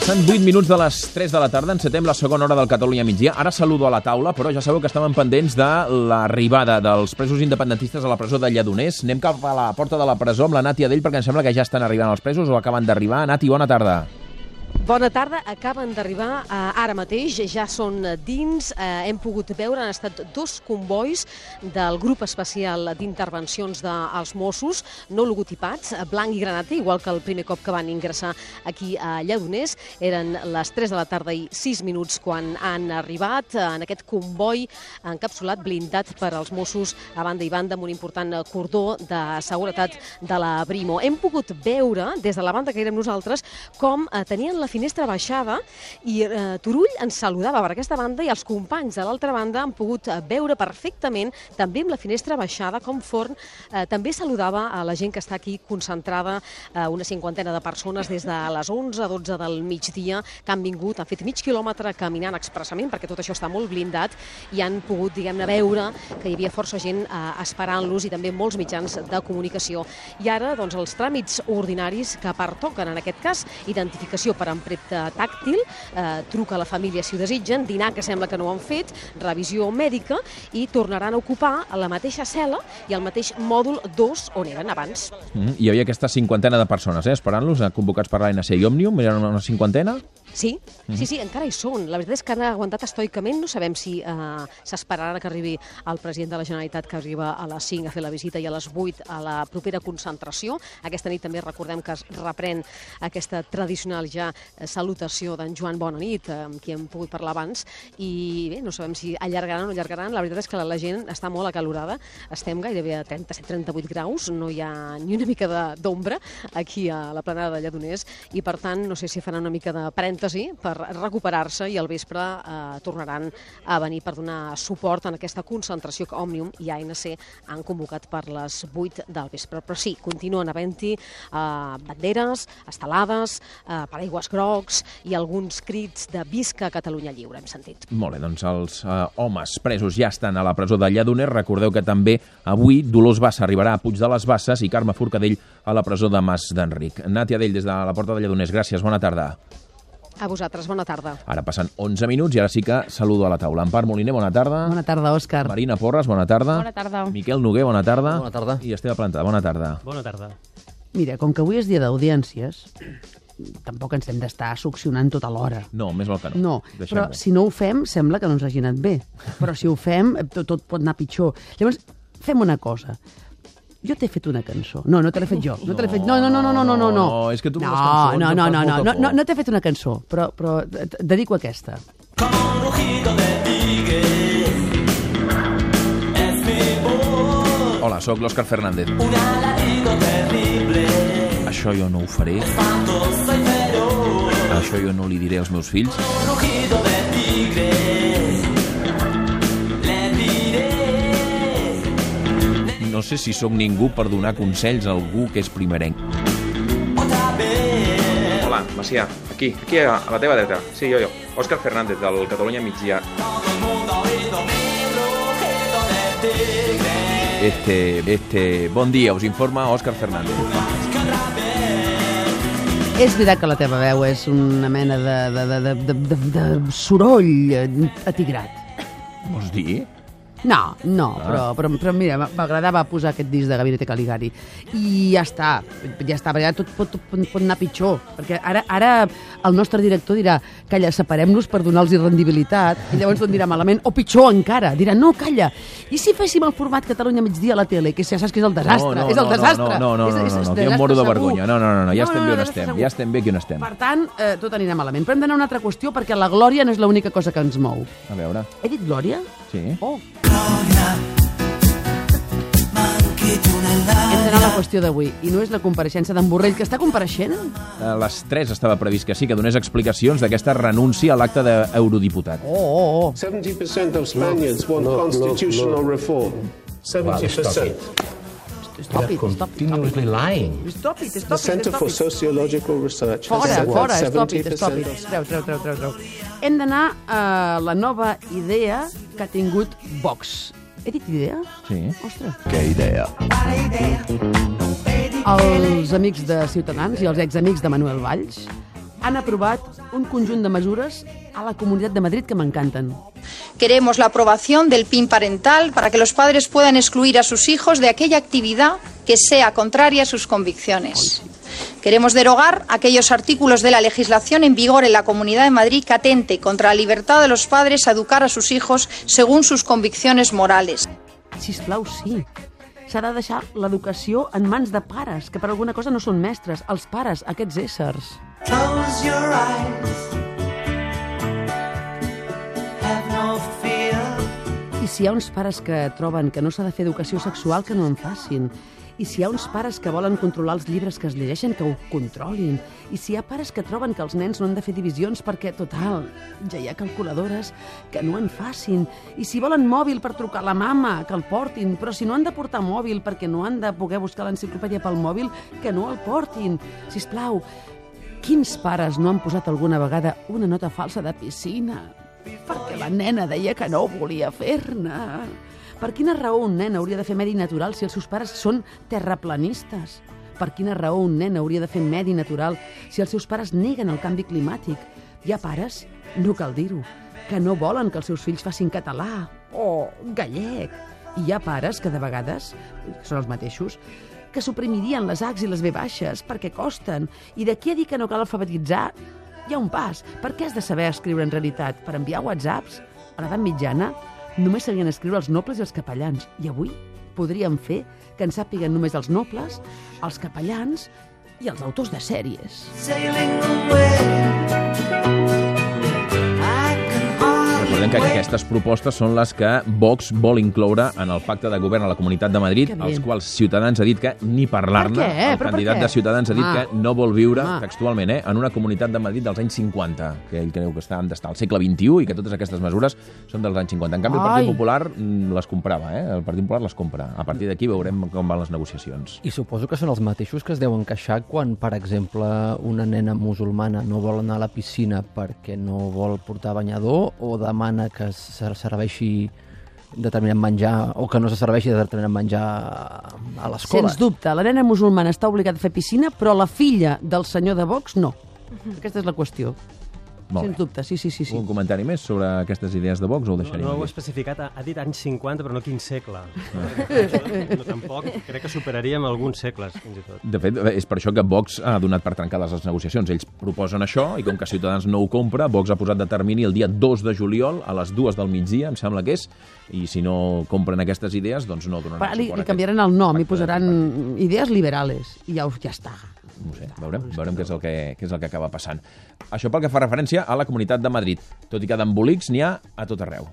Passant 8 minuts de les 3 de la tarda, encetem la segona hora del Catalunya migdia. Ara saludo a la taula, però ja sabeu que estàvem pendents de l'arribada dels presos independentistes a la presó de Lledoners. Anem cap a la porta de la presó amb la Nati Adell, perquè em sembla que ja estan arribant els presos o acaben d'arribar. Nati, bona tarda. Bona tarda, acaben d'arribar ara mateix, ja són dins, hem pogut veure, han estat 2 convois del grup especial d'intervencions dels Mossos, no logotipats, blanc i granata, igual que el primer cop que van ingressar aquí a Lledoners. Eren les 3 de la tarda i 6 minuts quan han arribat en aquest comboi encapsulat, blindat per als Mossos a banda i banda amb un important cordó de seguretat de la Brimo. Hem pogut veure, des de la banda que érem nosaltres, com tenien la finestra baixada i Turull ens saludava per aquesta banda i els companys de l'altra banda han pogut veure perfectament, també amb la finestra baixada, com Forn també saludava a la gent que està aquí concentrada, una 50ena de persones des de les 11 a 12 del migdia que han vingut, han fet mig quilòmetre caminant expressament perquè tot això està molt blindat i han pogut, diguem-ne, veure que hi havia força gent esperant-los i també molts mitjans de comunicació. I ara, doncs, els tràmits ordinaris que pertoquen en aquest cas, identificació per empremta tàctil, truca a la família si ho desitgen, dinar, que sembla que no ho han fet, revisió mèdica i tornaran a ocupar la mateixa cel·la i el mateix mòdul 2 on eren abans. Hi havia aquesta 50ena de persones esperant-los, convocats per l'ANC i Òmnium, eren una 50ena? Sí, encara hi són. La veritat és que han aguantat estoicament. No sabem si s'esperaran que arribi el president de la Generalitat, que arriba a les 5 a fer la visita i a les 8 a la propera concentració. Aquesta nit també recordem que es reprèn aquesta tradicional ja salutació d'en Joan Bonanit, amb qui hem pogut parlar abans, i bé, no sabem si allargaran o no allargaran. La veritat és que la gent està molt acalorada. Estem gairebé a 37-38 graus, no hi ha ni una mica d'ombra aquí a la planada de Lledoners, i per tant no sé si faran una mica de parèntesi per recuperar-se i al vespre tornaran a venir per donar suport en aquesta concentració que Òmnium i ANC han convocat per les 8 del vespre. Però sí, continuen havent-hi banderes, estelades, paraigües grocs i alguns crits de Visca Catalunya Lliure, hem sentit. Molt bé, doncs els homes presos ja estan a la presó de Lledoners. Recordeu que també avui Dolors Bassa arribarà a Puig de les Basses i Carme Forcadell a la presó de Mas d'Enric. Nati Adell, des de la porta de Lledoners, gràcies, bona tarda. A vosaltres, bona tarda. Ara passen 11 minuts i ara sí que saludo a la taula. Empar Moliner, bona tarda. Bona tarda, Òscar. Marina Porres, bona tarda. Bona tarda. Miquel Noguer, bona tarda. Bona tarda. I Esteve Planta, bona tarda. Bona tarda. Mira, com que avui és dia d'audiències, tampoc ens hem d'estar succionant tota l'hora. No, més val que no. No, però si no ho fem, sembla que no ens hagi anat bé. Però si ho fem, tot pot anar pitjor. Llavors, fem una cosa. Jo t'he fet una cançó. No te l'he fet jo. No te l'he fet... No. No, és que tu les cançons... No t'he fet una cançó, però et dedico aquesta. Hola, sóc l'Òscar Fernández. Això jo no ho faré. Això jo no li diré als meus fills. No sé si sóc ningú per donar consells a algú que és primerenc. Hola, Macià, aquí a la teva dreta. Sí, jo. Òscar Fernández, del Catalunya migdia. Bon dia, us informa Òscar Fernández. És veritat que la teva veu és una mena de soroll atigrat. Vols dir? No, però mira, m'agradava posar aquest disc de Gabinete Caligari. I ja està, perquè tot pot anar pitjor. Perquè ara el nostre director dirà, calla, separem-nos per donar-los rendibilitat, i llavors anirà malament, o pitjor encara, dirà, no, calla, i si féssim el format Catalunya migdia a la tele, que ja saps que és el desastre, és el desastre. No, que jo em moro de vergonya. No, ja estem bé on estem, ja estem bé aquí on estem. Per tant, tot anirà malament. Però hem d'anar a una altra qüestió, perquè la glòria no és l'única cosa que ens mou. A veure. He dit glòria? Sí. Oh. Hem d'anar a la qüestió d'avui, i no és la compareixença d'en Borrell, que està compareixent? A les 3 estava previst que sí, que donés explicacions d'aquesta renúncia a l'acte d'eurodiputat. 70% of Spaniards want constitutional reform. 70%. Stop it. Continuously lying. Stop it. The Center for Sociological Research has said Fora, that stop it. 70%. Treu. Hem d'anar a la nova idea que ha tingut Vox. He dit idea? Sí. Ostres. Què idea? Els amics de Ciutadans i els examics de Manuel Valls han aprovat un conjunt de mesures a la Comunitat de Madrid que m'encanten. Queremos la aprobación del PIN parental para que los padres puedan excluir a sus hijos de aquella actividad que sea contraria a sus convicciones. Queremos derogar aquellos artículos de la legislación en vigor en la Comunidad de Madrid que atente contra la libertad de los padres a educar a sus hijos según sus convicciones morales. Sisplau, sí. S'ha de deixar l'educació en mans de pares, que per alguna cosa no són mestres, els pares, aquests éssers. Close your eyes. Have no fear. I si hi ha uns pares que troben que no s'ha de fer educació sexual, que no en facin. I si hi ha uns pares que volen controlar els llibres que es llegeixen, que ho controlin. I si hi ha pares que troben que els nens no han de fer divisions perquè, total, ja hi ha calculadores, que no en facin. I si volen mòbil per trucar a la mama, que el portin. Però si no han de portar mòbil perquè no han de poder buscar l'enciclopèdia pel mòbil, que no el portin. Sisplau, quins pares no han posat alguna vegada una nota falsa de piscina? Perquè la nena deia que no volia fer-ne. Per quina raó un nen hauria de fer medi natural si els seus pares són terraplanistes? Per quina raó un nen hauria de fer medi natural si els seus pares neguen el canvi climàtic? Hi ha pares, no cal dir-ho, que no volen que els seus fills facin català o gallec. I hi ha pares que de vegades, són els mateixos, que suprimirien les Hs i les V baixes perquè costen. I d'aquí a dir que no cal alfabetitzar, hi ha un pas. Per què has de saber escriure en realitat? Per enviar whatsapps? A l'edat mitjana només sabien escriure els nobles i els capellans. I avui podríem fer que en sàpiguen només els nobles, els capellans i els autors de sèries. Sailing away. Recordem que aquestes propostes són les que Vox vol incloure en el pacte de govern a la Comunitat de Madrid, els quals Ciutadans ha dit que ni parlar-ne. Per què? El Però candidat per què? de Ciutadans ha dit que no vol viure, Home. textualment, en una Comunitat de Madrid dels anys 50, que ell creu que han d'estar al segle XXI i que totes aquestes mesures són dels anys 50. En canvi, el Partit Ai. Popular les comprava, el Partit Popular les compra. A partir d'aquí veurem com van les negociacions. I suposo que són els mateixos que es deuen queixar quan, per exemple, una nena musulmana no vol anar a la piscina perquè no vol portar banyador o demana que se serveixi determinat menjar o que no se serveixi determinat menjar a l'escola. Sens dubte, la nena musulmana està obligada a fer piscina, però la filla del senyor de Vox no. Aquesta és la qüestió. Molt Sens bé. dubte, sí. Un comentari més sobre aquestes idees de Vox o ho deixaríem No ho he aquí? especificat, ha dit anys 50, però no quin segle. No, tampoc, crec que superaríem alguns segles, fins i tot. De fet, és per això que Vox ha donat per trencades les negociacions. Ells proposen això i com que Ciutadans no ho compra, Vox ha posat de termini el dia 2 de juliol a les 2 del migdia, em sembla que és, i si no compren aquestes idees, doncs no donaran Li suport a canviaran el nom i posaran idees liberales i ja està. No sé, veurem què és el que acaba passant. Això pel que fa referència a la Comunitat de Madrid, tot i que d'embolics n'hi ha a tot arreu.